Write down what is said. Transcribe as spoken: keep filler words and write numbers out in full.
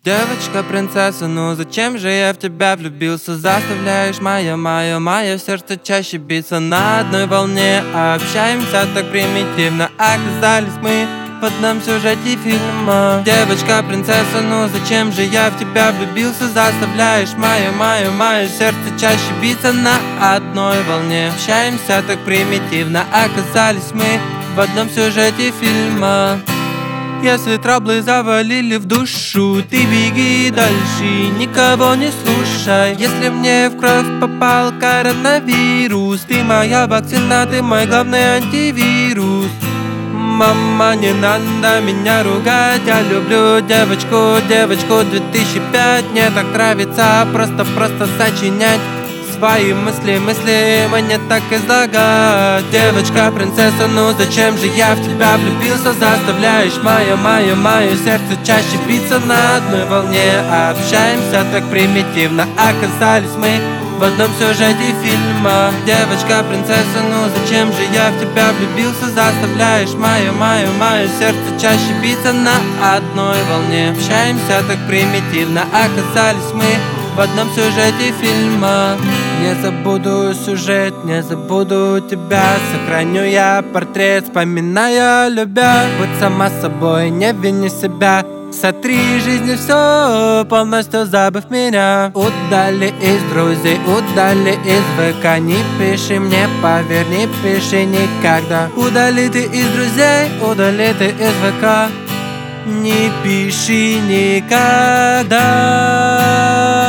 Девочка-принцесса, ну зачем же я в тебя влюбился? Заставляешь мое, мое, мое сердце чаще биться. На одной волне общаемся так примитивно. Оказались мы в одном сюжете фильма. Девочка-принцесса, ну зачем же я в тебя влюбился? Заставляешь мое, мое, мое сердце чаще биться. На одной волне общаемся так примитивно. Оказались мы в одном сюжете фильма. Если траблы завалили в душу, ты беги дальше, никого не слушай. Если мне в кровь попал коронавирус, ты моя вакцина, ты мой главный антивирус. Мама, не надо меня ругать, я люблю девочку, девочку две тысячи пять. Мне так нравится просто-просто сочинять свои мысли, мысли мне так излагать. Девочка-принцесса, ну зачем же я в тебя влюбился? Заставляешь мое, мое, мое сердце чаще биться. На одной волне общаемся так примитивно. Оказались мы в одном сюжете фильма. Девочка-принцесса, ну зачем же я в тебя влюбился? Заставляешь мое, мое, мое сердце чаще биться. На одной волне общаемся так примитивно. Оказались мы в одном сюжете фильма. Не забуду сюжет, не забуду тебя. Сохраню я портрет, вспоминая, любя. Будь сама собой, не вини себя. Сотри жизни все, полностью забыв меня. Удали из друзей, удали из ВК. Не пиши мне, поверь, не пиши никогда. Удали ты из друзей, удали ты из ВК. Не пиши никогда.